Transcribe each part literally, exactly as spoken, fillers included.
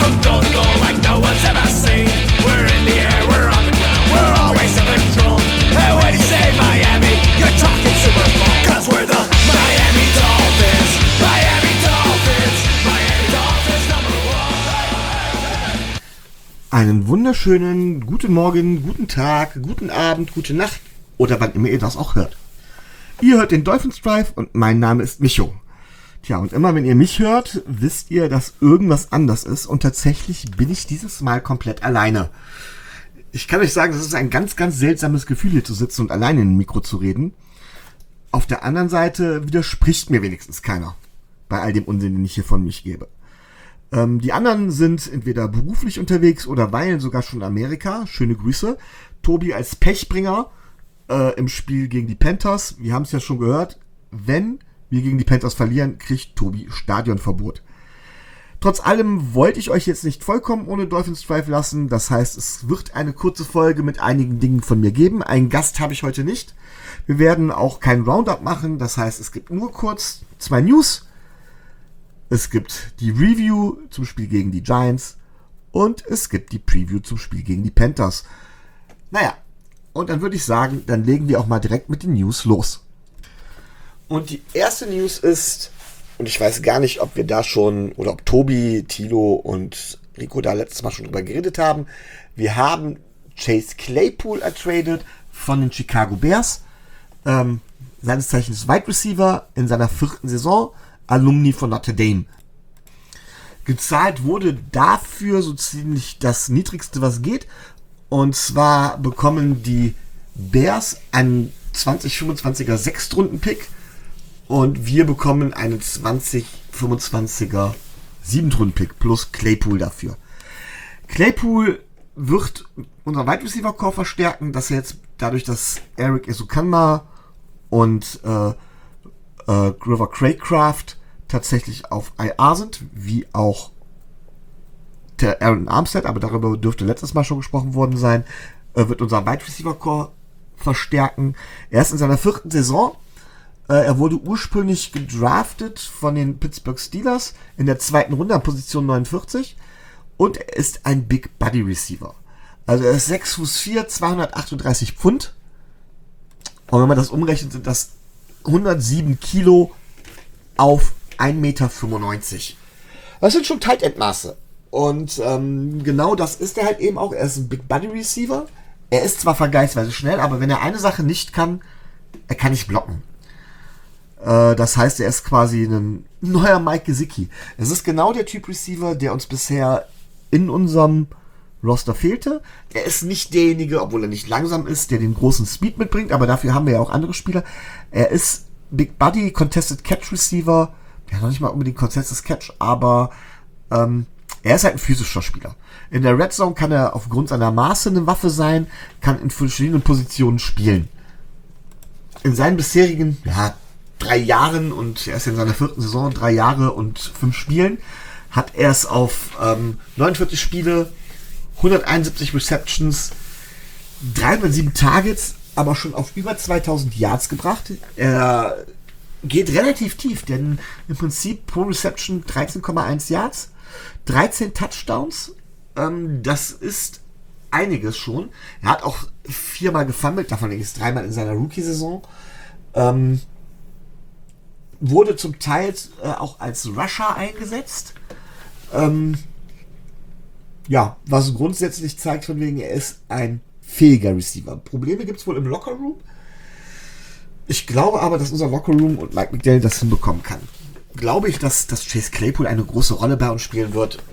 Don't go like no one's ever seen. We're in the air, we're on the ground, we're always in control. And when you say Miami, you're talking Super Bowl. Cause we're the Miami Dolphins, Miami Dolphins, Miami Dolphins number one. Einen wunderschönen guten Morgen, guten Tag, guten Abend, gute Nacht oder wann immer ihr das auch hört. Ihr hört den Dolphins Drive und mein Name ist Micho. Tja, und immer wenn ihr mich hört, wisst ihr, dass irgendwas anders ist und tatsächlich bin ich dieses Mal komplett alleine. Ich kann euch sagen, es ist ein ganz, ganz seltsames Gefühl, hier zu sitzen und alleine in ein Mikro zu reden. Auf der anderen Seite widerspricht mir wenigstens keiner bei all dem Unsinn, den ich hier von mich gebe. Ähm, die anderen sind entweder beruflich unterwegs oder weilen sogar schon in Amerika. Schöne Grüße. Tobi als Pechbringer äh, im Spiel gegen die Panthers. Wir haben es ja schon gehört. Wenn wir gegen die Panthers verlieren, kriegt Tobi Stadionverbot. Trotz allem wollte ich euch jetzt nicht vollkommen ohne Dolphins Drive lassen. Das heißt, es wird eine kurze Folge mit einigen Dingen von mir geben. Einen Gast habe ich heute nicht. Wir werden auch kein Roundup machen. Das heißt, es gibt nur kurz zwei News. Es gibt die Review zum Spiel gegen die Giants und es gibt die Preview zum Spiel gegen die Panthers. Naja, und dann würde ich sagen, dann legen wir auch mal direkt mit den News los. Und die erste News ist, und ich weiß gar nicht, ob wir da schon, oder ob Tobi, Thilo und Rico da letztes Mal schon drüber geredet haben. Wir haben Chase Claypool ertradet von den Chicago Bears, ähm, seines Zeichens Wide Receiver in seiner vierten Saison, Alumni von Notre Dame. Gezahlt wurde dafür so ziemlich das Niedrigste, was geht. Und zwar bekommen die Bears einen zwanzig fünfundzwanziger Sechstrunden-Pick und wir bekommen einen zwanzig fünfundzwanziger Siebentrunden-Pick plus Claypool dafür. Claypool wird unser Wide Receiver Core verstärken, dass er jetzt dadurch, dass Eric Ezukanma und äh, äh, Grover Craycraft tatsächlich auf I R sind, wie auch der Aaron Armstead, aber darüber dürfte letztes Mal schon gesprochen worden sein, äh, wird unser Wide Receiver Core verstärken. Er ist in seiner vierten Saison. Äh, er wurde ursprünglich gedraftet von den Pittsburgh Steelers in der zweiten Runde an Position neunundvierzig und er ist ein Big Body Receiver. Also er ist sechs Fuß vier, zweihundertachtunddreißig Pfund und wenn man das umrechnet, sind das hundertsieben Kilo auf ein Meter fünfundneunzig. Das sind schon Tight End Maße. Und ähm, genau das ist er halt eben auch. Er ist ein Big Body Receiver. Er ist zwar vergleichsweise schnell, aber wenn er eine Sache nicht kann, er kann nicht blocken. Äh, das heißt, er ist quasi ein neuer Mike Gesicki. Es ist genau der Typ Receiver, der uns bisher in unserem Roster fehlte. Er ist nicht derjenige, obwohl er nicht langsam ist, der den großen Speed mitbringt, aber dafür haben wir ja auch andere Spieler. Er ist Big Body, Contested Catch Receiver. Ja, noch nicht mal unbedingt Contested Catch, aber ähm, er ist halt ein physischer Spieler. In der Red Zone kann er aufgrund seiner Maße eine Waffe sein, kann in verschiedenen Positionen spielen. In seinen bisherigen, ja, drei Jahren, und er ist in seiner vierten Saison, drei Jahre und fünf Spielen, hat er es auf ähm, neunundvierzig Spiele, hunderteinundsiebzig Receptions, dreihundertsieben Targets, aber schon auf über zweitausend Yards gebracht. Er geht relativ tief, denn im Prinzip pro Reception dreizehn Komma eins Yards, dreizehn Touchdowns. Ähm, das ist einiges schon. Er hat auch viermal gefummelt, davon ist dreimal in seiner Rookie-Saison. Ähm, wurde zum Teil äh, auch als Rusher eingesetzt. Ähm, ja, was grundsätzlich zeigt, von wegen, er ist ein fähiger Receiver. Probleme gibt es wohl im Lockerroom. Ich glaube aber, dass unser Lockerroom und Mike McDaniel das hinbekommen kann. Glaube ich, dass, dass Chase Claypool eine große Rolle bei uns spielen wird?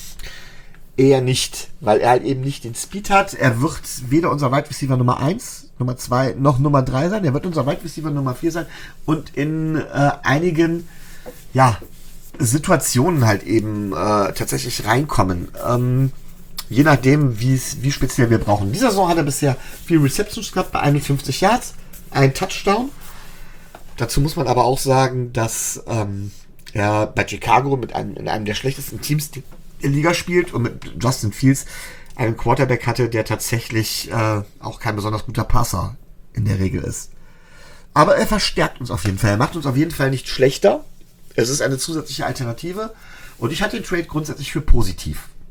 Eher nicht, weil er halt eben nicht den Speed hat. Er wird weder unser Wide Receiver Nummer eins, Nummer zwei noch Nummer drei sein. Er wird unser Wide Receiver Nummer vier sein und in äh, einigen ja, Situationen halt eben äh, tatsächlich reinkommen. Ähm, je nachdem, wie speziell wir brauchen. In dieser Saison hat er bisher vier Receptions gehabt bei einundfünfzig Yards, ein Touchdown. Dazu muss man aber auch sagen, dass ähm, er bei Chicago mit einem, in einem der schlechtesten Teams der Liga spielt und mit Justin Fields einen Quarterback hatte, der tatsächlich äh, auch kein besonders guter Passer in der Regel ist. Aber er verstärkt uns auf jeden Fall. Er macht uns auf jeden Fall nicht schlechter. Es ist eine zusätzliche Alternative. Und ich halte den Trade grundsätzlich für positiv.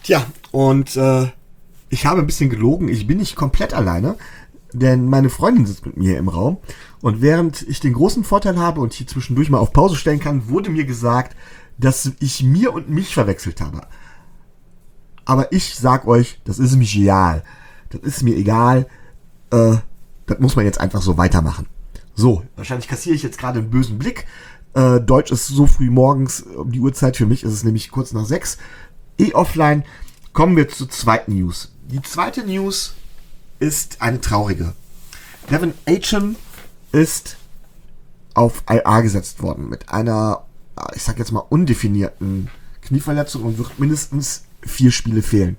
Tja, und äh, ich habe ein bisschen gelogen. Ich bin nicht komplett alleine, denn meine Freundin sitzt mit mir im Raum. Und während ich den großen Vorteil habe und hier zwischendurch mal auf Pause stellen kann, wurde mir gesagt, dass ich mir und mich verwechselt habe. Aber ich sag euch, das ist mir egal. Das ist mir egal. Äh, das muss man jetzt einfach so weitermachen. So, wahrscheinlich kassiere ich jetzt gerade einen bösen Blick. Äh, Deutsch ist so früh morgens um die Uhrzeit. Für mich ist es nämlich kurz nach sechs. E-Offline. Kommen wir zur zweiten News. Die zweite News ist eine traurige. Devin Achim ist auf I R gesetzt worden mit einer, ich sag jetzt mal, undefinierten Knieverletzung und wird mindestens vier Spiele fehlen.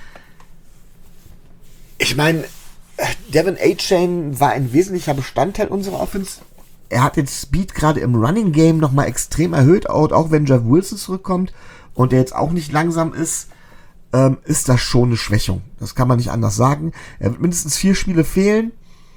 Ich meine, Devin Achim war ein wesentlicher Bestandteil unserer Offense. Er hat den Speed gerade im Running Game nochmal extrem erhöht, auch wenn Jeff Wilson zurückkommt und der jetzt auch nicht langsam ist, ähm, ist das schon eine Schwächung. Das kann man nicht anders sagen. Er wird mindestens vier Spiele fehlen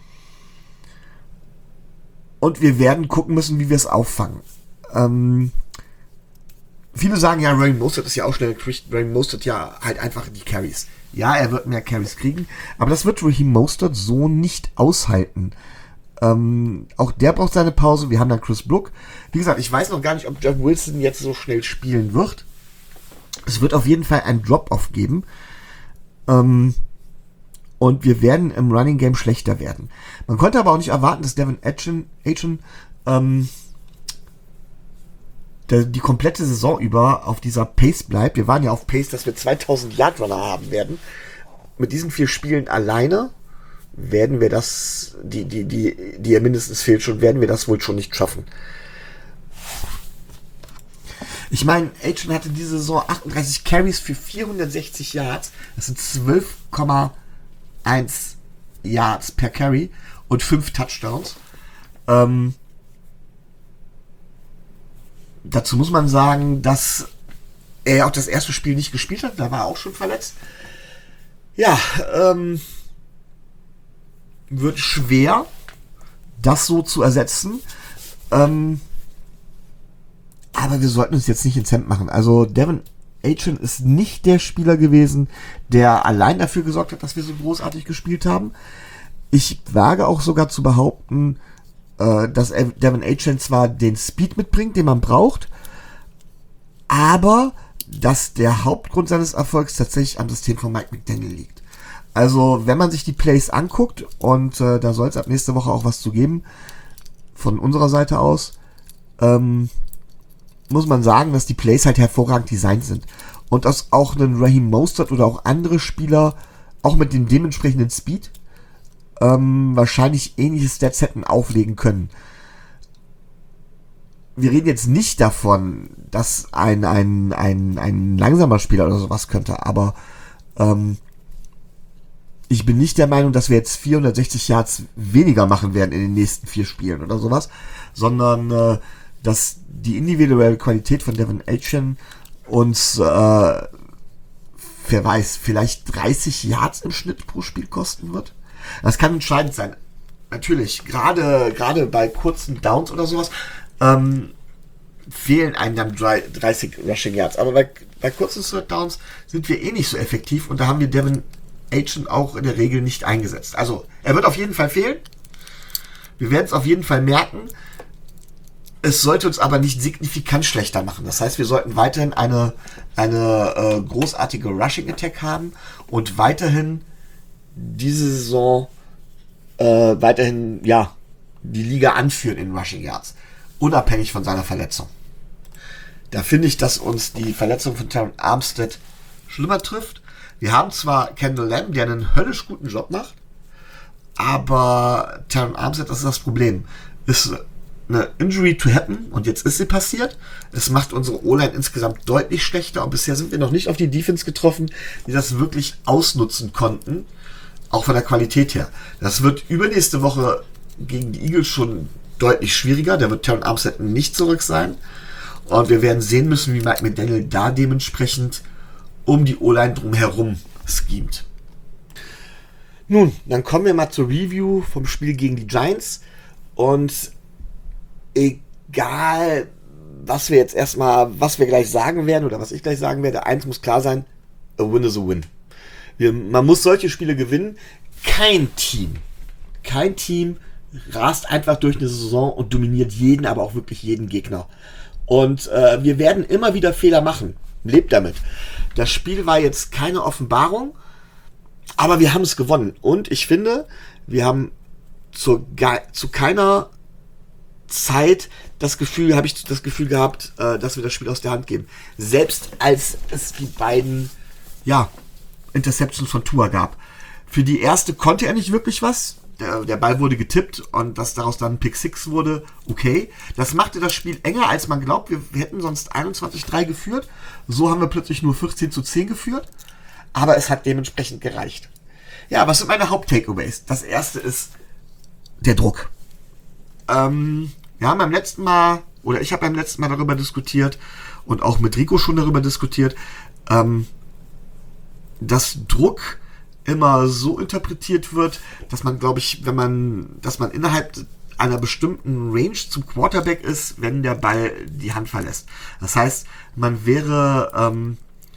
und wir werden gucken müssen, wie wir es auffangen. Ähm, viele sagen ja, Raheem Mostert ist ja auch schnell, Raheem Mostert ja halt einfach die Carries. Ja, er wird mehr Carries kriegen, aber das wird Raheem Mostert so nicht aushalten. Ähm, auch der braucht seine Pause. Wir haben dann Chris Brook. Wie gesagt, ich weiß noch gar nicht, ob Jeff Wilson jetzt so schnell spielen wird. Es wird auf jeden Fall ein Drop-Off geben. Ähm, und wir werden im Running Game schlechter werden. Man konnte aber auch nicht erwarten, dass Devin Achim, Achim ähm, der, die komplette Saison über auf dieser Pace bleibt. Wir waren ja auf Pace, dass wir zweitausend Yard Runner haben werden. Mit diesen vier Spielen alleine werden wir das, die, die, die, die ja mindestens fehlt schon, werden wir das wohl schon nicht schaffen. Ich meine, Achim hatte diese Saison achtunddreißig Carries für vierhundertsechzig Yards. Das sind zwölf Komma eins Yards per Carry und fünf Touchdowns. Ähm, dazu muss man sagen, dass er auch das erste Spiel nicht gespielt hat. Da war er auch schon verletzt. Ja, ähm, wird schwer, das so zu ersetzen. Ähm, aber wir sollten uns jetzt nicht ins Hemd machen. Also Devin Achim ist nicht der Spieler gewesen, der allein dafür gesorgt hat, dass wir so großartig gespielt haben. Ich wage auch sogar zu behaupten, äh, dass Devin Achim zwar den Speed mitbringt, den man braucht, aber dass der Hauptgrund seines Erfolgs tatsächlich am System von Mike McDaniel liegt. Also, wenn man sich die Plays anguckt, und äh, da soll es ab nächste Woche auch was zu geben, von unserer Seite aus, ähm, muss man sagen, dass die Plays halt hervorragend designt sind. Und dass auch ein Raheem Mostert oder auch andere Spieler, auch mit dem dementsprechenden Speed, ähm, wahrscheinlich ähnliche Stats hätten auflegen können. Wir reden jetzt nicht davon, dass ein, ein, ein, ein langsamer Spieler oder sowas könnte, aber ähm, ich bin nicht der Meinung, dass wir jetzt vierhundertsechzig Yards weniger machen werden in den nächsten vier Spielen oder sowas, sondern äh, dass die individuelle Qualität von Devin Achim uns, äh, wer weiß, vielleicht dreißig Yards im Schnitt pro Spiel kosten wird. Das kann entscheidend sein. Natürlich, gerade gerade bei kurzen Downs oder sowas, ähm, fehlen einem dann dreißig Rushing Yards. Aber bei, bei kurzen Third Downs sind wir eh nicht so effektiv und da haben wir Devin Achim auch in der Regel nicht eingesetzt. Also, er wird auf jeden Fall fehlen. Wir werden es auf jeden Fall merken. Es sollte uns aber nicht signifikant schlechter machen. Das heißt, wir sollten weiterhin eine, eine äh, großartige Rushing Attack haben und weiterhin diese Saison äh, weiterhin ja die Liga anführen in Rushing Yards. Unabhängig von seiner Verletzung. Da finde ich, dass uns die Verletzung von Terron Armstead schlimmer trifft. Wir haben zwar Kendall Lamb, der einen höllisch guten Job macht, aber Terron Armstead, das ist das Problem, ist eine Injury to happen und jetzt ist sie passiert. Es macht unsere O-Line insgesamt deutlich schlechter und bisher sind wir noch nicht auf die Defense getroffen, die das wirklich ausnutzen konnten, auch von der Qualität her. Das wird übernächste Woche gegen die Eagles schon deutlich schwieriger, da wird Terron Armstead nicht zurück sein und wir werden sehen müssen, wie Mike McDaniel da dementsprechend um die O-Line drumherum schemt. Nun, dann kommen wir mal zur Review vom Spiel gegen die Giants und egal, was wir jetzt erstmal, was wir gleich sagen werden oder was ich gleich sagen werde, eins muss klar sein, a win is a win. Wir, man muss solche Spiele gewinnen. Kein Team, kein Team rast einfach durch eine Saison und dominiert jeden, aber auch wirklich jeden Gegner. Und äh, wir werden immer wieder Fehler machen. Lebt damit. Das Spiel war jetzt keine Offenbarung, aber wir haben es gewonnen. Und ich finde, wir haben zu, zu keiner Zeit das Gefühl, habe ich das Gefühl gehabt, äh, dass wir das Spiel aus der Hand geben. Selbst als es die beiden, ja, Interceptions von Tua gab. Für die erste konnte er nicht wirklich was. Der, der Ball wurde getippt und dass daraus dann ein Pick Six wurde, okay. Das machte das Spiel enger, als man glaubt. Wir, wir hätten sonst einundzwanzig drei geführt. So haben wir plötzlich nur vierzehn zu zehn geführt. Aber es hat dementsprechend gereicht. Ja, was sind meine Haupt-Takeaways? Das erste ist der Druck. Ähm, wir haben beim letzten Mal, oder ich habe beim letzten Mal darüber diskutiert und auch mit Rico schon darüber diskutiert, ähm, dass Druck immer so interpretiert wird, dass man, glaube ich, wenn man, dass man innerhalb einer bestimmten Range zum Quarterback ist, wenn der Ball die Hand verlässt. Das heißt, man wäre ähm,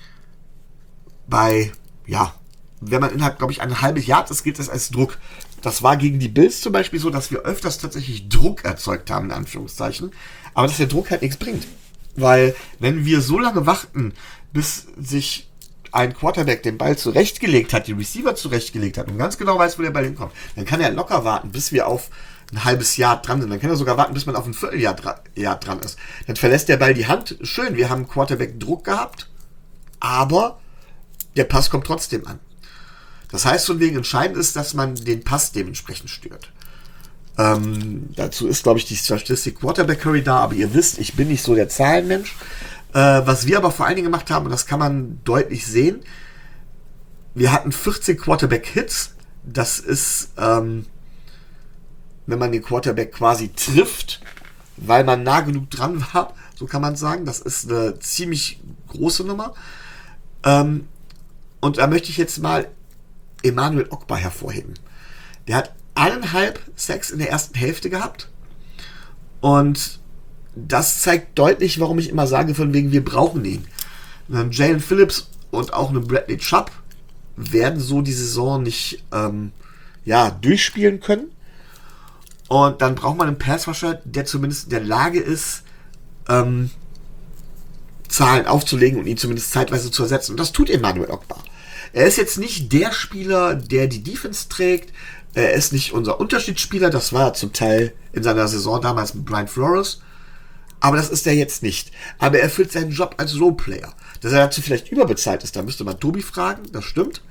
bei, ja, wenn man innerhalb, glaube ich, ein halbes Yard ist, gilt das als Druck. Das war gegen die Bills zum Beispiel so, dass wir öfters tatsächlich Druck erzeugt haben, in Anführungszeichen, aber dass der Druck halt nichts bringt. Weil, wenn wir so lange warten, bis sich ein Quarterback den Ball zurechtgelegt hat, die Receiver zurechtgelegt hat und ganz genau weiß, wo der Ball hinkommt, dann kann er locker warten, bis wir auf ein halbes Jahr dran sind. Dann kann er sogar warten, bis man auf ein Vierteljahr dra- Jahr dran ist. Dann verlässt der Ball die Hand. Schön, wir haben Quarterback Druck gehabt, aber der Pass kommt trotzdem an. Das heißt, von wegen entscheidend ist, dass man den Pass dementsprechend stört. Ähm, dazu ist, glaube ich, die Statistik Quarterback Curry da, aber ihr wisst, ich bin nicht so der Zahlenmensch. Äh, was wir aber vor allen Dingen gemacht haben, und das kann man deutlich sehen, wir hatten vierzehn Quarterback-Hits. Das ist, ähm, wenn man den Quarterback quasi trifft, weil man nah genug dran war, so kann man sagen. Das ist eine ziemlich große Nummer. Ähm, und da möchte ich jetzt mal Emmanuel Ogbah hervorheben. Der hat eineinhalb Sacks in der ersten Hälfte gehabt. Und das zeigt deutlich, warum ich immer sage, von wegen, wir brauchen ihn. Jalen Phillips und auch einen Bradley Chubb werden so die Saison nicht ähm, ja, durchspielen können. Und dann braucht man einen Passrusher, der zumindest in der Lage ist, ähm, Zahlen aufzulegen und ihn zumindest zeitweise zu ersetzen. Und das tut Emmanuel Ogbah. Er ist jetzt nicht der Spieler, der die Defense trägt. Er ist nicht unser Unterschiedsspieler. Das war er zum Teil in seiner Saison damals mit Brian Flores. Aber das ist er jetzt nicht. Aber er erfüllt seinen Job als Roleplayer. Dass er dazu vielleicht überbezahlt ist, da müsste man Tobi fragen. Das stimmt.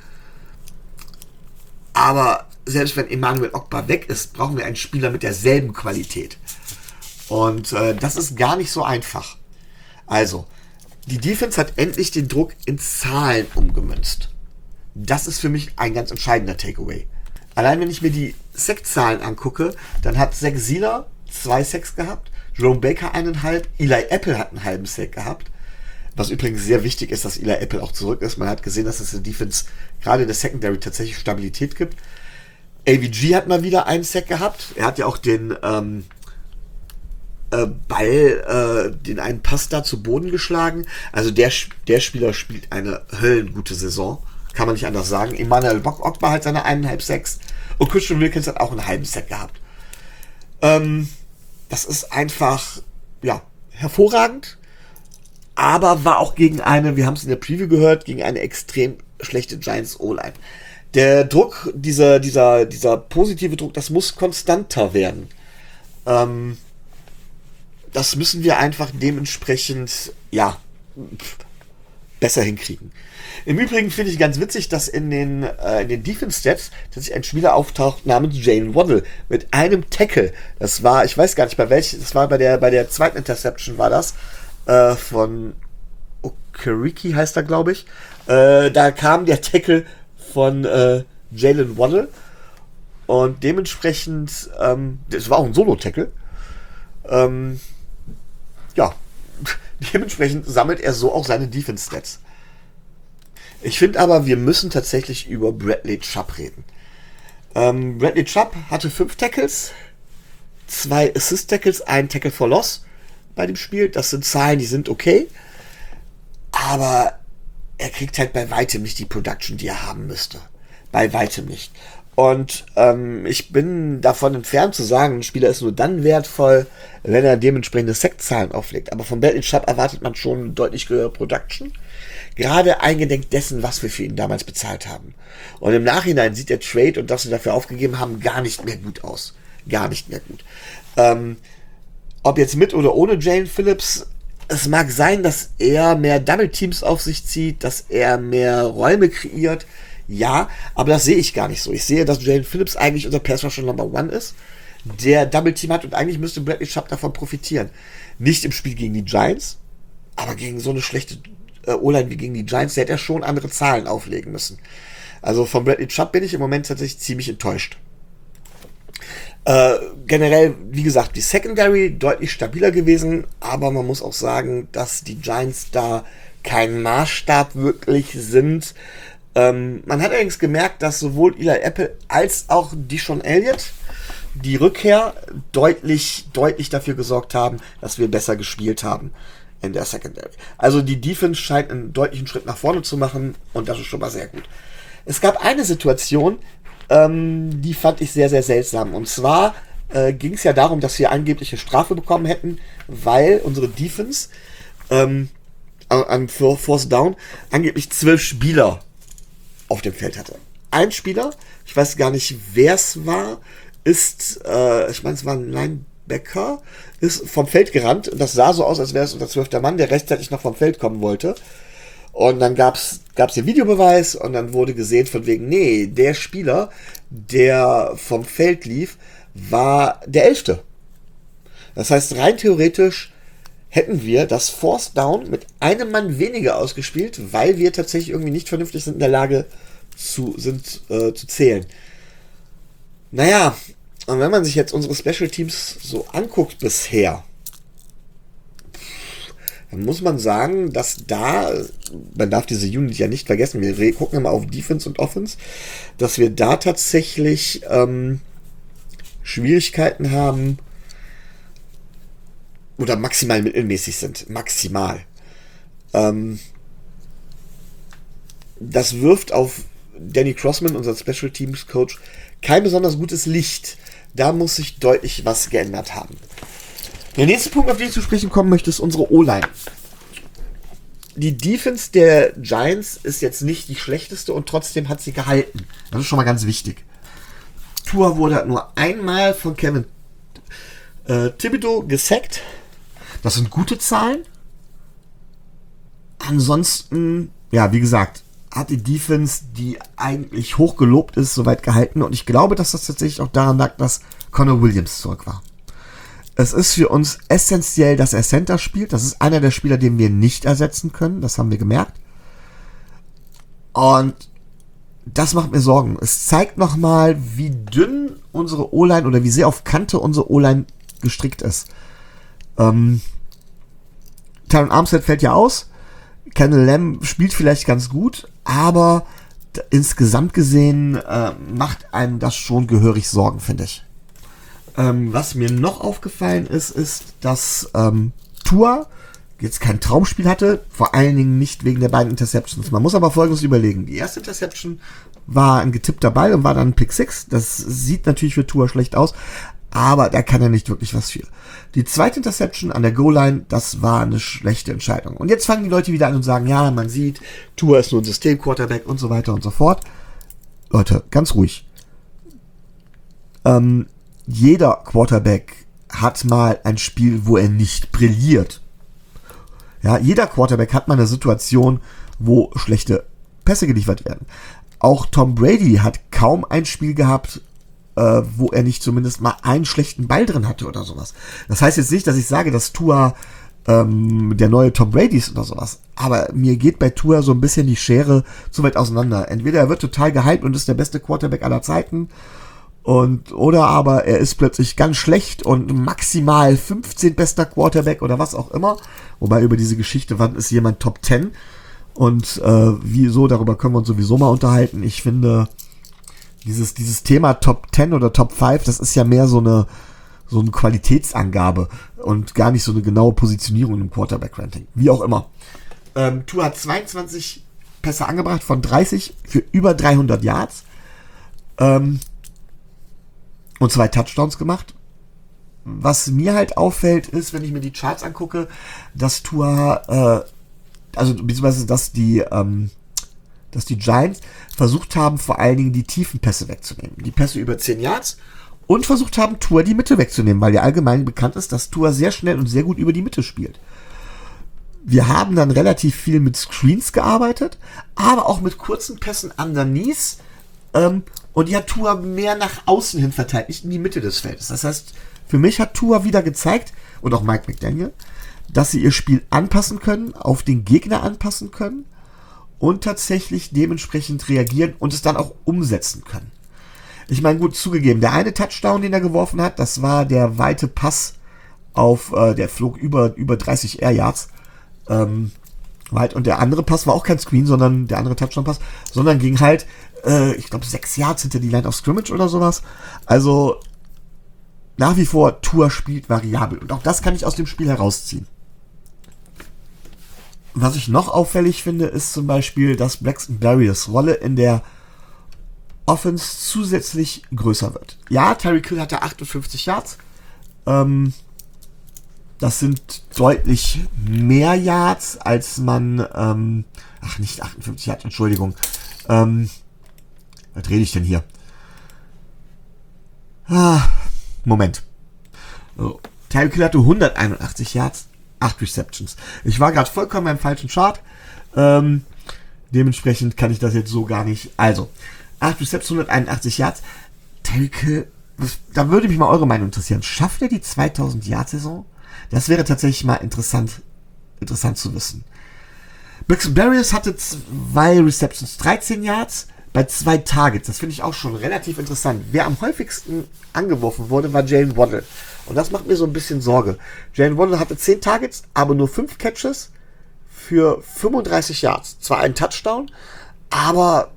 Aber selbst wenn Emmanuel Ogbah weg ist, brauchen wir einen Spieler mit derselben Qualität. Und äh, das ist gar nicht so einfach. Also, die Defense hat endlich den Druck in Zahlen umgemünzt. Das ist für mich ein ganz entscheidender Takeaway. Allein wenn ich mir die Sack-Zahlen angucke, dann hat Zach Sieler zwei Sacks gehabt, Jerome Baker eineinhalb, Eli Apple hat einen halben Sack gehabt. Was übrigens sehr wichtig ist, dass Eli Apple auch zurück ist. Man hat gesehen, dass es in der Defense gerade in der Secondary tatsächlich Stabilität gibt. A V G hat mal wieder einen Sack gehabt. Er hat ja auch den ähm, äh, Ball, äh, den einen Pass da zu Boden geschlagen. Also der, der Spieler spielt eine höllengute Saison. Kann man nicht anders sagen. Emmanuel Ogbah hat seine eineinhalb Sacks. Und Christian Wilkins hat auch einen halben Sack gehabt. Ähm, das ist einfach, ja, hervorragend. Aber war auch gegen eine, wir haben es in der Preview gehört, gegen eine extrem schlechte Giants O-Line. Der Druck, dieser, dieser, dieser positive Druck, das muss konstanter werden. Ähm, das müssen wir einfach dementsprechend, ja, besser hinkriegen. Im Übrigen finde ich ganz witzig, dass in den, äh, in den Defense-Stats tatsächlich ein Spieler auftaucht namens Jalen Waddle mit einem Tackle. Das war, ich weiß gar nicht bei welchem, das war bei der, bei der zweiten Interception war das, äh, von Okereke heißt er, glaube ich. Äh, da kam der Tackle von äh, Jalen Waddle und dementsprechend, ähm, das war auch ein Solo-Tackle. Ähm, ja, dementsprechend sammelt er so auch seine Defense-Stats. Ich finde aber, wir müssen tatsächlich über Bradley Chubb reden. Ähm, Bradley Chubb hatte fünf Tackles, zwei Assist-Tackles, ein Tackle for Loss bei dem Spiel. Das sind Zahlen, die sind okay. Aber er kriegt halt bei weitem nicht die Production, die er haben müsste. Bei weitem nicht. Und ähm, ich bin davon entfernt zu sagen, ein Spieler ist nur dann wertvoll, wenn er dementsprechende Sack-Zahlen auflegt. Aber von Bradley Chubb erwartet man schon deutlich höhere Production. Gerade eingedenk dessen, was wir für ihn damals bezahlt haben. Und im Nachhinein sieht der Trade und das wir dafür aufgegeben haben, gar nicht mehr gut aus. Gar nicht mehr gut. Ähm, ob jetzt mit oder ohne Jalen Phillips, es mag sein, dass er mehr Double Teams auf sich zieht, dass er mehr Räume kreiert. Ja, aber das sehe ich gar nicht so. Ich sehe, dass Jalen Phillips eigentlich unser Pass Rusher Number One ist, der Double Team hat und eigentlich müsste Bradley Chubb davon profitieren. Nicht im Spiel gegen die Giants, aber gegen so eine schlechte äh, O-Line wie gegen die Giants, der hätte er schon andere Zahlen auflegen müssen. Also von Bradley Chubb bin ich im Moment tatsächlich ziemlich enttäuscht. Äh, generell, wie gesagt, die Secondary deutlich stabiler gewesen, aber man muss auch sagen, dass die Giants da kein Maßstab wirklich sind. Ähm, man hat allerdings gemerkt, dass sowohl Eli Apple als auch Deshaun Elliott die Rückkehr deutlich, deutlich dafür gesorgt haben, dass wir besser gespielt haben in der Secondary. Also die Defense scheint einen deutlichen Schritt nach vorne zu machen und das ist schon mal sehr gut. Es gab eine Situation, ähm, die fand ich sehr, sehr seltsam. Und zwar äh, ging es ja darum, dass wir angebliche Strafe bekommen hätten, weil unsere Defense ähm, an Fourth Down angeblich zwölf Spieler auf dem Feld hatte. Ein Spieler, ich weiß gar nicht, wer es war, ist, äh, ich meine, es war ein Linebacker, ist vom Feld gerannt und das sah so aus, als wäre es unser zwölfter Mann, der rechtzeitig noch vom Feld kommen wollte. Und dann gab's gab's den Videobeweis und dann wurde gesehen von wegen, nee, der Spieler, der vom Feld lief, war der Elfte. Das heißt, rein theoretisch hätten wir das Fourth Down mit einem Mann weniger ausgespielt, weil wir tatsächlich irgendwie nicht vernünftig sind in der Lage zu, sind, äh, zu zählen. Naja, und wenn man sich jetzt unsere Special Teams so anguckt bisher, dann muss man sagen, dass da, man darf diese Unit ja nicht vergessen, wir gucken immer auf Defense und Offense, dass wir da tatsächlich ähm, Schwierigkeiten haben, oder maximal mittelmäßig sind. Maximal. Ähm, das wirft auf Danny Crossman, unser Special Teams Coach, kein besonders gutes Licht. Da muss sich deutlich was geändert haben. Der nächste Punkt, auf den ich zu sprechen kommen möchte, ist unsere O-Line. Die Defense der Giants ist jetzt nicht die schlechteste und trotzdem hat sie gehalten. Das ist schon mal ganz wichtig. Tua wurde nur einmal von Kevin äh, Thibodeau gesackt. Das sind gute Zahlen. Ansonsten, ja, wie gesagt, hat die Defense, die eigentlich hoch gelobt ist, soweit gehalten. Und ich glaube, dass das tatsächlich auch daran lag, dass Connor Williams zurück war. Es ist für uns essentiell, dass er Center spielt. Das ist einer der Spieler, den wir nicht ersetzen können. Das haben wir gemerkt. Und das macht mir Sorgen. Es zeigt nochmal, wie dünn unsere O-Line oder wie sehr auf Kante unsere O-Line gestrickt ist. Ähm, Tyron Armstead fällt ja aus. Kendall Lamb spielt vielleicht ganz gut, aber d- insgesamt gesehen äh, macht einem das schon gehörig Sorgen, finde ich. Ähm, was mir noch aufgefallen ist, ist, dass ähm, Tua jetzt kein Traumspiel hatte, vor allen Dingen nicht wegen der beiden Interceptions. Man muss aber Folgendes überlegen. Die erste Interception war ein getippter Ball und war dann ein Pick Six. Das sieht natürlich für Tua schlecht aus, aber da kann er nicht wirklich was für. Die zweite Interception an der Goal-Line, das war eine schlechte Entscheidung. Und jetzt fangen die Leute wieder an und sagen, ja, man sieht, Tua ist nur ein System-Quarterback und so weiter und so fort. Leute, ganz ruhig. Ähm, jeder Quarterback hat mal ein Spiel, wo er nicht brilliert. Ja, jeder Quarterback hat mal eine Situation, wo schlechte Pässe geliefert werden. Auch Tom Brady hat kaum ein Spiel gehabt, äh, wo er nicht zumindest mal einen schlechten Ball drin hatte oder sowas. Das heißt jetzt nicht, dass ich sage, dass Tua ähm, der neue Tom Brady ist oder sowas. Aber mir geht bei Tua so ein bisschen die Schere zu weit auseinander. Entweder er wird total gehypt und ist der beste Quarterback aller Zeiten, und oder aber er ist plötzlich ganz schlecht und maximal fünfzehn bester Quarterback oder was auch immer. Wobei über diese Geschichte, wann ist jemand Top zehn? Und äh, wieso, darüber können wir uns sowieso mal unterhalten. Ich finde, dieses dieses Thema Top zehn oder Top fünf, das ist ja mehr so eine so eine Qualitätsangabe und gar nicht so eine genaue Positionierung im Quarterback-Ranking. Wie auch immer. Ähm, Tua hat zweiundzwanzig Pässe angebracht von dreißig für über dreihundert Yards. Ähm, und zwei Touchdowns gemacht. Was mir halt auffällt, ist, wenn ich mir die Charts angucke, dass Tua, äh, also beziehungsweise dass die, ähm, dass die Giants versucht haben, vor allen Dingen die tiefen Pässe wegzunehmen. Die Pässe über zehn Yards und versucht haben, Tua die Mitte wegzunehmen, weil ja allgemein bekannt ist, dass Tua sehr schnell und sehr gut über die Mitte spielt. Wir haben dann relativ viel mit Screens gearbeitet, aber auch mit kurzen Pässen underneath. Ähm, und die hat Tua mehr nach außen hin verteilt, nicht in die Mitte des Feldes. Das heißt, für mich hat Tua wieder gezeigt, und auch Mike McDaniel, dass sie ihr Spiel anpassen können, auf den Gegner anpassen können und tatsächlich dementsprechend reagieren und es dann auch umsetzen können. Ich meine, gut, zugegeben, der eine Touchdown, den er geworfen hat, das war der weite Pass auf, äh, der flog über, über dreißig Air Yards. Ähm, weit, und der andere Pass war auch kein Screen, sondern der andere Touchdown-Pass, sondern ging halt, äh, ich glaube, sechs Yards hinter die Line of Scrimmage oder sowas. Also, nach wie vor, Tua spielt variabel. Und auch das kann ich aus dem Spiel herausziehen. Was ich noch auffällig finde, ist zum Beispiel, dass Braxton Berrios Rolle in der Offense zusätzlich größer wird. Ja, Tyreek Hill hatte achtundfünfzig Yards. Ähm, das sind deutlich mehr Yards, als man... Ähm, ach, nicht achtundfünfzig Yards, Entschuldigung. Ähm, was rede ich denn hier? Ah... Moment. So. Tyreek Hill hatte hunderteinundachtzig Yards, acht Receptions. Ich war gerade vollkommen beim falschen Chart. Ähm, dementsprechend kann ich das jetzt so gar nicht. Also, acht Receptions, hunderteinundachtzig Yards. Tyreek Hill, das, da würde mich mal eure Meinung interessieren. Schafft er die zweitausend Yard Saison? Das wäre tatsächlich mal interessant, interessant zu wissen. Braxton Berrios hatte zwei Receptions, dreizehn Yards. Bei zwei Targets, das finde ich auch schon relativ interessant. Wer am häufigsten angeworfen wurde, war Jalen Waddle. Und das macht mir so ein bisschen Sorge. Jalen Waddle hatte zehn Targets, aber nur fünf Catches für fünfunddreißig Yards. Zwar ein Touchdown, aber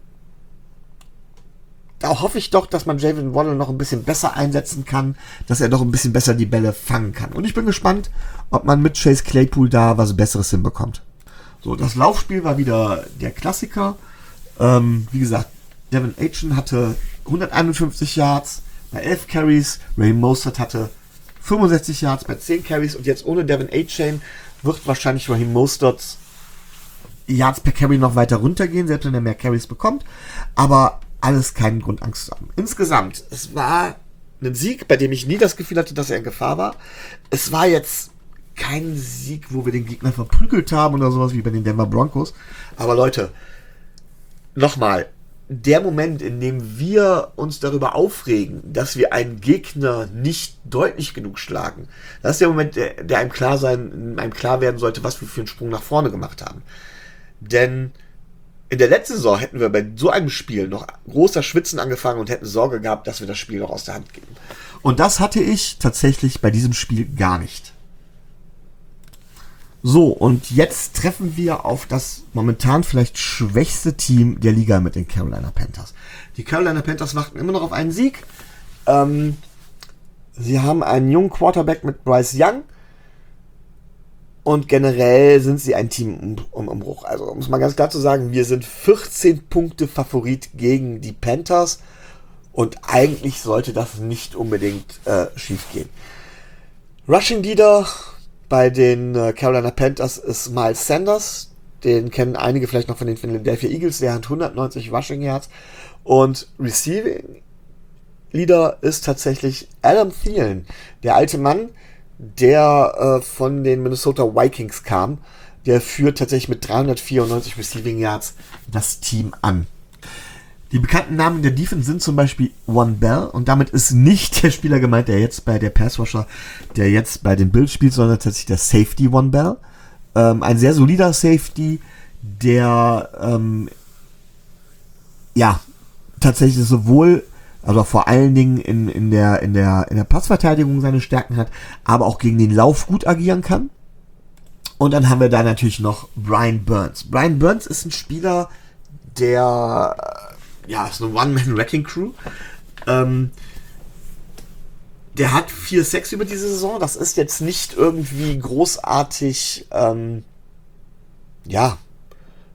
da hoffe ich doch, dass man Jalen Waddle noch ein bisschen besser einsetzen kann, dass er noch ein bisschen besser die Bälle fangen kann. Und ich bin gespannt, ob man mit Chase Claypool da was Besseres hinbekommt. So, das Laufspiel war wieder der Klassiker. Ähm, wie gesagt, Devin Achane hatte hunderteinundfünfzig Yards bei elf Carries, Ray Mostert hatte fünfundsechzig Yards bei zehn Carries und jetzt ohne Devin Achane wird wahrscheinlich Raheem Mostert's Yards per Carry noch weiter runtergehen, selbst wenn er mehr Carries bekommt, aber alles keinen Grund Angst zu haben. Insgesamt, es war ein Sieg, bei dem ich nie das Gefühl hatte, dass er in Gefahr war. Es war jetzt kein Sieg, wo wir den Gegner verprügelt haben oder sowas wie bei den Denver Broncos, aber Leute, nochmal, der Moment, in dem wir uns darüber aufregen, dass wir einen Gegner nicht deutlich genug schlagen, das ist der Moment, der, der einem klar sein, einem klar werden sollte, was wir für einen Sprung nach vorne gemacht haben. Denn in der letzten Saison hätten wir bei so einem Spiel noch großer Schwitzen angefangen und hätten Sorge gehabt, dass wir das Spiel noch aus der Hand geben. Und das hatte ich tatsächlich bei diesem Spiel gar nicht. So, und jetzt treffen wir auf das momentan vielleicht schwächste Team der Liga mit den Carolina Panthers. Die Carolina Panthers warten immer noch auf einen Sieg. Ähm, sie haben einen jungen Quarterback mit Bryce Young. Und generell sind sie ein Team um, um Umbruch. Also, um es mal ganz klar zu sagen, wir sind vierzehn Punkte Favorit gegen die Panthers. Und eigentlich sollte das nicht unbedingt äh, schief gehen. Rushing Leader bei den äh, Carolina Panthers ist Miles Sanders. Den kennen einige vielleicht noch von den Philadelphia Eagles. Der hat hundertneunzig Rushing Yards. Und Receiving Leader ist tatsächlich Adam Thielen. Der alte Mann, der äh, von den Minnesota Vikings kam. Der führt tatsächlich mit dreihundertvierundneunzig Receiving Yards das Team an. Die bekannten Namen der Defense sind zum Beispiel One Bell, und damit ist nicht der Spieler gemeint, der jetzt bei der Passrusher, der jetzt bei den Bills spielt, sondern tatsächlich der Safety One Bell. Ähm, ein sehr solider Safety, der ähm, ja tatsächlich sowohl, also vor allen Dingen in, in, der, in, der, in der Passverteidigung seine Stärken hat, aber auch gegen den Lauf gut agieren kann. Und dann haben wir da natürlich noch Brian Burns. Brian Burns ist ein Spieler, der ja, ist eine One-Man-Wrecking-Crew. Ähm, der hat vier Sacks über diese Saison. Das ist jetzt nicht irgendwie großartig, ähm, ja,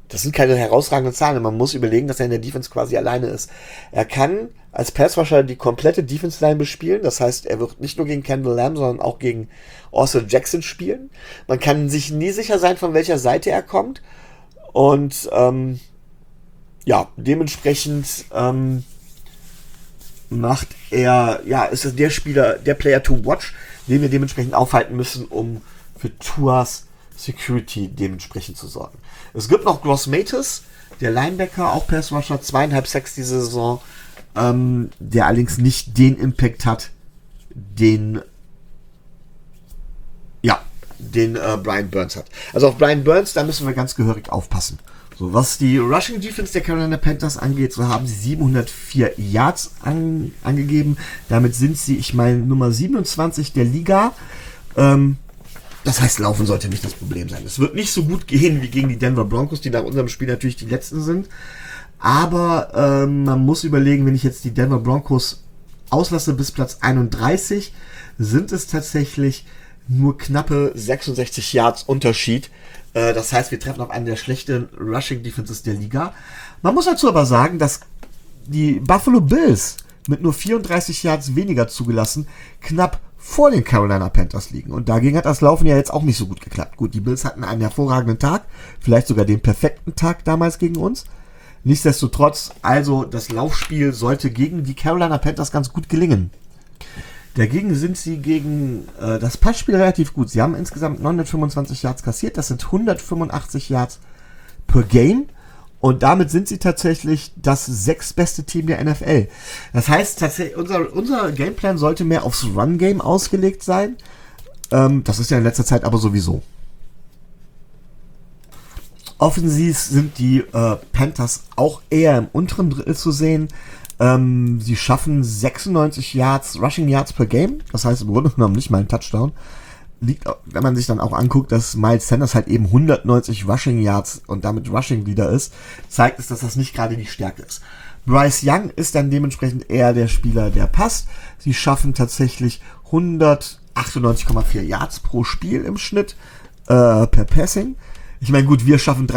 das sind keine herausragenden Zahlen. Man muss überlegen, dass er in der Defense quasi alleine ist. Er kann als Passrusher die komplette Defense-Line bespielen. Das heißt, er wird nicht nur gegen Kendall Lamb, sondern auch gegen Austin Jackson spielen. Man kann sich nie sicher sein, von welcher Seite er kommt. Und ähm, ja, dementsprechend ähm, macht er, ja, ist es der Spieler, der Player to watch, den wir dementsprechend aufhalten müssen, um für Tuas Security dementsprechend zu sorgen. Es gibt noch Gross Matos, der Linebacker, auch Pass Rusher, zweieinhalb Sacks diese Saison, ähm, der allerdings nicht den Impact hat, den ja, den äh, Brian Burns hat. Also auf Brian Burns, da müssen wir ganz gehörig aufpassen. So, was die Rushing Defense der Carolina Panthers angeht, so haben sie siebenhundertvier Yards an, angegeben. Damit sind sie, ich meine, Nummer siebenundzwanzig der Liga. Ähm, Das heißt, Laufen sollte nicht das Problem sein. Es wird nicht so gut gehen wie gegen die Denver Broncos, die nach unserem Spiel natürlich die Letzten sind. Aber ähm, man muss überlegen, wenn ich jetzt die Denver Broncos auslasse bis Platz einunddreißig, sind es tatsächlich nur knappe sechsundsechzig Yards Unterschied. Äh, das heißt, wir treffen auf einen der schlechten Rushing Defenses der Liga. Man muss dazu aber sagen, dass die Buffalo Bills mit nur vierunddreißig Yards weniger zugelassen knapp vor den Carolina Panthers liegen. Und dagegen hat das Laufen ja jetzt auch nicht so gut geklappt. Gut, die Bills hatten einen hervorragenden Tag, vielleicht sogar den perfekten Tag damals gegen uns. Nichtsdestotrotz, also das Laufspiel sollte gegen die Carolina Panthers ganz gut gelingen. Dagegen sind sie gegen äh, das Passspiel relativ gut. Sie haben insgesamt neunhundertfünfundzwanzig Yards kassiert, das sind hundertfünfundachtzig Yards per Game. Und damit sind sie tatsächlich das sechstbeste Team der N F L. Das heißt, tatsächlich, unser, unser Gameplan sollte mehr aufs Run-Game ausgelegt sein. Ähm, das ist ja in letzter Zeit aber sowieso. Offensiv sind die äh, Panthers auch eher im unteren Drittel zu sehen. Ähm, sie schaffen sechsundneunzig Yards, Rushing Yards per Game. Das heißt im Grunde genommen nicht mal ein Touchdown. Liegt, wenn man sich dann auch anguckt, dass Miles Sanders halt eben hundertneunzig Rushing Yards und damit Rushing Leader ist, zeigt es, dass das nicht gerade die Stärke ist. Bryce Young ist dann dementsprechend eher der Spieler, der passt. Sie schaffen tatsächlich hundertachtundneunzig Komma vier Yards pro Spiel im Schnitt äh, per Passing. Ich meine, gut, wir schaffen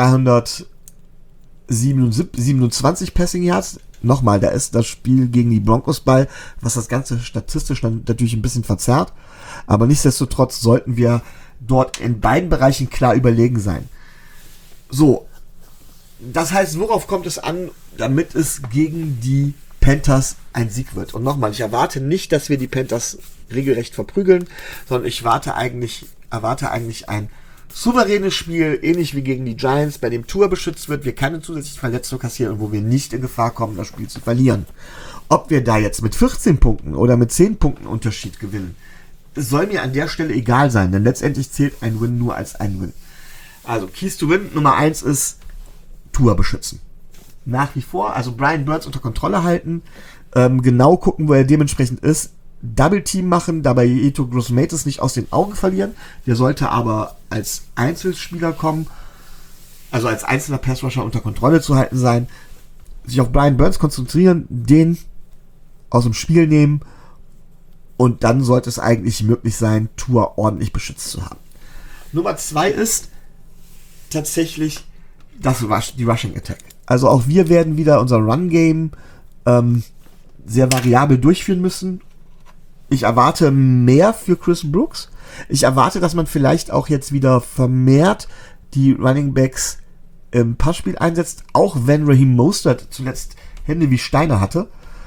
dreihundertsiebenundzwanzig Passing Yards. Nochmal, da ist das Spiel gegen die Broncos bei, was das Ganze statistisch dann natürlich ein bisschen verzerrt. Aber nichtsdestotrotz sollten wir dort in beiden Bereichen klar überlegen sein. So, das heißt, worauf kommt es an, damit es gegen die Panthers ein Sieg wird? Und nochmal, ich erwarte nicht, dass wir die Panthers regelrecht verprügeln, sondern ich warte eigentlich, erwarte eigentlich ein souveränes Spiel, ähnlich wie gegen die Giants, bei dem Tua beschützt wird, wir keine zusätzliche Verletzung kassieren und wo wir nicht in Gefahr kommen, das Spiel zu verlieren. Ob wir da jetzt mit vierzehn Punkten oder mit zehn Punkten Unterschied gewinnen, es soll mir an der Stelle egal sein, denn letztendlich zählt ein Win nur als ein Win. Also, Keys to Win Nummer eins ist Tua beschützen. Nach wie vor, also Brian Burns unter Kontrolle halten, ähm, genau gucken, wo er dementsprechend ist, Double Team machen, dabei Yetur Gross-Matos nicht aus den Augen verlieren. Der sollte aber als Einzelspieler kommen, also als einzelner Passrusher unter Kontrolle zu halten sein, sich auf Brian Burns konzentrieren, den aus dem Spiel nehmen und dann sollte es eigentlich möglich sein, Tua ordentlich beschützt zu haben. Nummer zwei ist tatsächlich das Rush, die Rushing Attack. Also auch wir werden wieder unser Run-Game ähm, sehr variabel durchführen müssen. Ich erwarte mehr für Chris Brooks. Ich erwarte, dass man vielleicht auch jetzt wieder vermehrt die Running Backs im Passspiel einsetzt, auch wenn Raheem Mostert zuletzt Hände wie Steine hatte.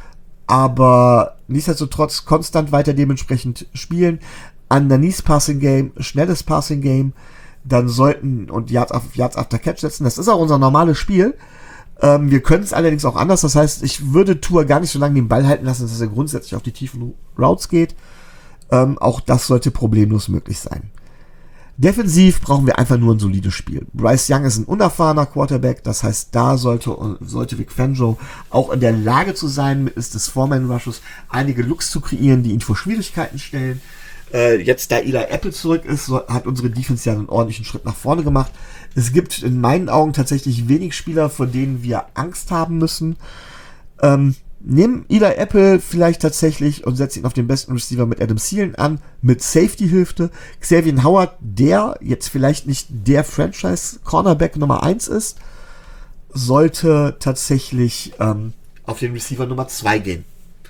Aber nichtsdestotrotz konstant weiter dementsprechend spielen. Underneath Passing Game, schnelles Passing Game, dann sollten und Yards, auf, Yards after Catch setzen. Das ist auch unser normales Spiel. Ähm, wir können es allerdings auch anders. Das heißt, ich würde Tua gar nicht so lange den Ball halten lassen, dass er grundsätzlich auf die tiefen Routes geht. Ähm, auch das sollte problemlos möglich sein. Defensiv brauchen wir einfach nur ein solides Spiel. Bryce Young ist ein unerfahrener Quarterback. Das heißt, da sollte, sollte Vic Fangio auch in der Lage zu sein, mittels des Four-Man-Rushes einige Looks zu kreieren, die ihn vor Schwierigkeiten stellen. Äh, jetzt, da Eli Apple zurück ist, so, hat unsere Defense ja einen ordentlichen Schritt nach vorne gemacht. Es gibt in meinen Augen tatsächlich wenig Spieler, vor denen wir Angst haben müssen. Ähm, nimm Eli Apple vielleicht tatsächlich und setz ihn auf den besten Receiver mit Adam Thielen an, mit Safety-Hilfe. Xavier Howard, der jetzt vielleicht nicht der Franchise-Cornerback Nummer eins ist, sollte tatsächlich ähm, auf den Receiver Nummer zwei gehen.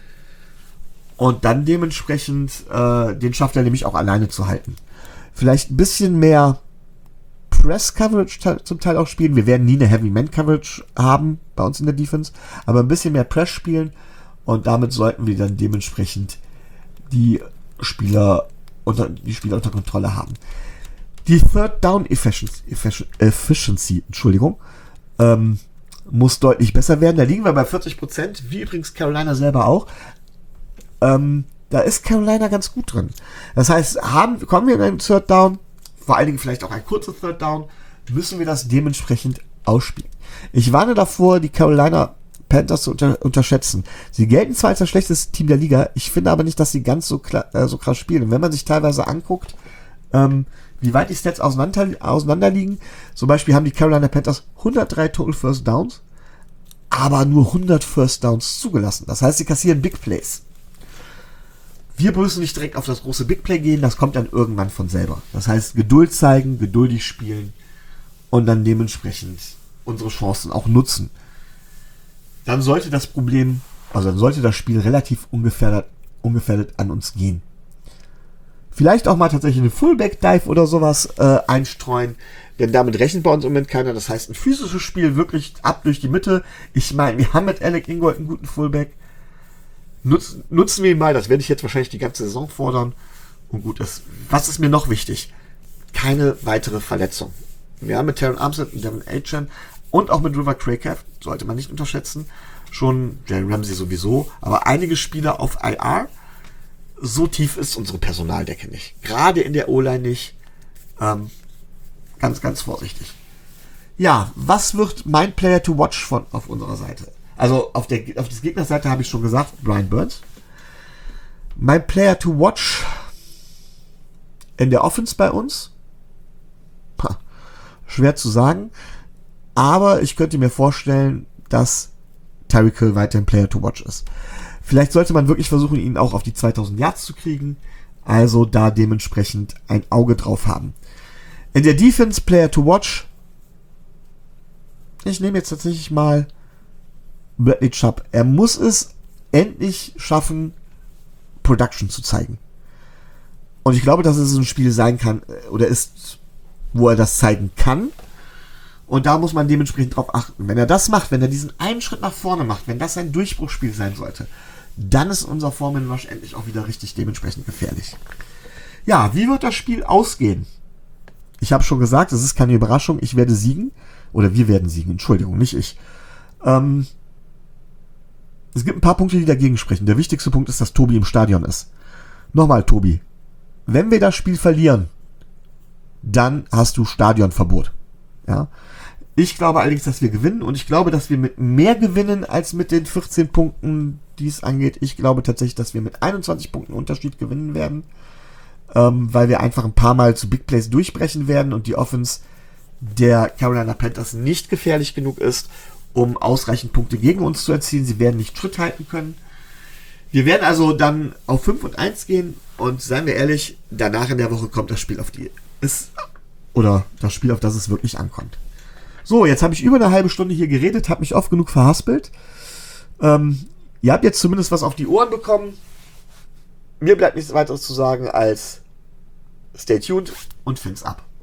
Und dann dementsprechend, äh, den schafft er nämlich auch alleine zu halten. Vielleicht ein bisschen mehr Press-Coverage te- zum Teil auch spielen. Wir werden nie eine Heavy-Man-Coverage haben bei uns in der Defense, aber ein bisschen mehr Press spielen und damit sollten wir dann dementsprechend die Spieler unter, die Spieler unter Kontrolle haben. Die Third Down Efficiency, Efficiency Entschuldigung, ähm, muss deutlich besser werden. Da liegen wir bei vierzig Prozent, wie übrigens Carolina selber auch. Ähm, da ist Carolina ganz gut drin. Das heißt, haben, kommen wir in einen Third Down, vor allen Dingen vielleicht auch ein kurzer Third Down, müssen wir das dementsprechend ausspielen. Ich warne davor, die Carolina Panthers zu unter, unterschätzen. Sie gelten zwar als das schlechteste Team der Liga, ich finde aber nicht, dass sie ganz so, klar, äh, so krass spielen. Und wenn man sich teilweise anguckt, ähm, wie weit die Stats auseinander, auseinander liegen, zum Beispiel haben die Carolina Panthers hundertdrei Total First Downs, aber nur hundert First Downs zugelassen. Das heißt, sie kassieren Big Plays. Wir müssen nicht direkt auf das große Big Play gehen, das kommt dann irgendwann von selber. Das heißt, Geduld zeigen, geduldig spielen und dann dementsprechend unsere Chancen auch nutzen. Dann sollte das Problem, also dann sollte das Spiel relativ ungefährdet, ungefährdet an uns gehen. Vielleicht auch mal tatsächlich eine Fullback-Dive oder sowas äh, einstreuen, denn damit rechnet bei uns im Moment keiner. Das heißt, ein physisches Spiel wirklich ab durch die Mitte. Ich meine, wir haben mit Alec Ingold einen guten Fullback. Nutz, nutzen wir ihn mal, das werde ich jetzt wahrscheinlich die ganze Saison fordern. Und gut, das, was ist mir noch wichtig? Keine weitere Verletzung. Wir haben mit Terran Armstead und Devin Achane und auch mit River Cracraft, sollte man nicht unterschätzen, schon Jalen Ramsey sowieso, aber einige Spieler auf I R. So tief ist unsere Personaldecke nicht. Gerade in der O-Line nicht. Ähm, ganz, ganz vorsichtig. Ja, was wird mein Player to watch von auf unserer Seite? Also auf der auf der Gegnerseite habe ich schon gesagt, Brian Burns. Mein Player to watch in der Offense bei uns? Ha, schwer zu sagen. Aber ich könnte mir vorstellen, dass Tyreek Hill weiterhin Player to watch ist. Vielleicht sollte man wirklich versuchen, ihn auch auf die zweitausend Yards zu kriegen. Also da dementsprechend ein Auge drauf haben. In der Defense Player to watch. Ich nehme jetzt tatsächlich mal Bradley Chubb. Er muss es endlich schaffen, Production zu zeigen. Und ich glaube, dass es ein Spiel sein kann, oder ist, wo er das zeigen kann. Und da muss man dementsprechend drauf achten. Wenn er das macht, wenn er diesen einen Schritt nach vorne macht, wenn das ein Durchbruchsspiel sein sollte, dann ist unser Foreman Rush endlich auch wieder richtig dementsprechend gefährlich. Ja, wie wird das Spiel ausgehen? Ich habe schon gesagt, es ist keine Überraschung, ich werde siegen. Oder wir werden siegen, Entschuldigung, nicht ich. Ähm, es gibt ein paar Punkte, die dagegen sprechen. Der wichtigste Punkt ist, dass Tobi im Stadion ist. Nochmal, Tobi. Wenn wir das Spiel verlieren, dann hast du Stadionverbot. Ja. Ich glaube allerdings, dass wir gewinnen und ich glaube, dass wir mit mehr gewinnen als mit den vierzehn Punkten, die es angeht. Ich glaube tatsächlich, dass wir mit einundzwanzig Punkten Unterschied gewinnen werden, ähm, weil wir einfach ein paar Mal zu Big Plays durchbrechen werden und die Offense der Carolina Panthers nicht gefährlich genug ist, um ausreichend Punkte gegen uns zu erzielen. Sie werden nicht Schritt halten können. Wir werden also dann auf fünf und eins gehen und seien wir ehrlich, danach in der Woche kommt das Spiel auf die es oder das Spiel, auf das es wirklich ankommt. So, jetzt habe ich über eine halbe Stunde hier geredet, habe mich oft genug verhaspelt. Ähm, ihr habt jetzt zumindest was auf die Ohren bekommen. Mir bleibt nichts weiteres zu sagen als stay tuned und Fins ab.